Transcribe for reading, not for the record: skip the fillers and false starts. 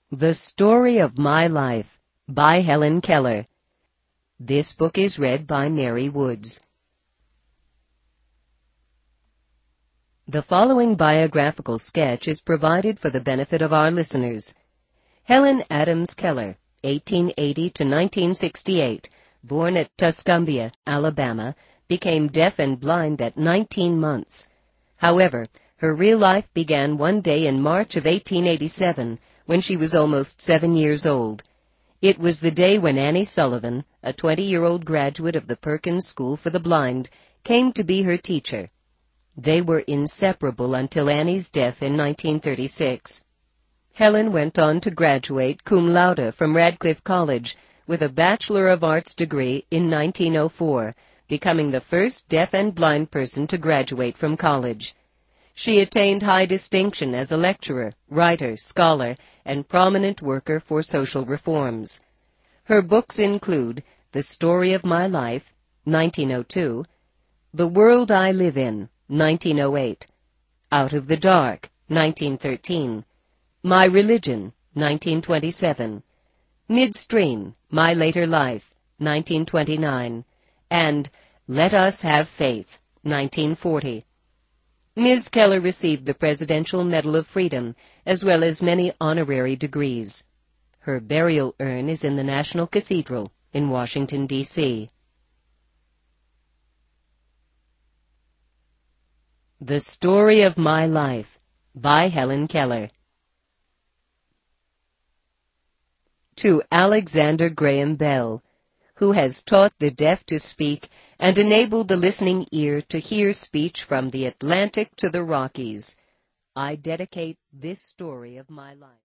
The Story of My Life by Helen Keller. This book is read by Mary Woods. The following biographical sketch is provided for the benefit of our listeners. Helen Adams Keller, 1880 to 1968, born at Tuscumbia, Alabama, became deaf and blind at 19 months. However, her real life began one day in March of 1887, when she was almost 7 years old. It was the day when Annie Sullivan, a 20-year-old graduate of the Perkins School for the Blind, came to be her teacher. They were inseparable until Annie's death in 1936. Helen went on to graduate cum laude from Radcliffe College with a Bachelor of Arts degree in 1904, becoming the first deaf and blind person to graduate from college. She attained high distinction as a lecturer, writer, scholar, and prominent worker for social reforms. Her books include The Story of My Life, 1902, The World I Live In, 1908, Out of the Dark, 1913, My Religion, 1927, Midstream, My Later Life, 1929, and Let Us Have Faith, 1940. Ms. Keller received the Presidential Medal of Freedom, as well as many honorary degrees. Her burial urn is in the National Cathedral in Washington, D.C. The Story of My Life by Helen Keller. To Alexander Graham Bell, who has taught the deaf to speak and enabled the listening ear to hear speech from the Atlantic to the Rockies, I dedicate this story of my life.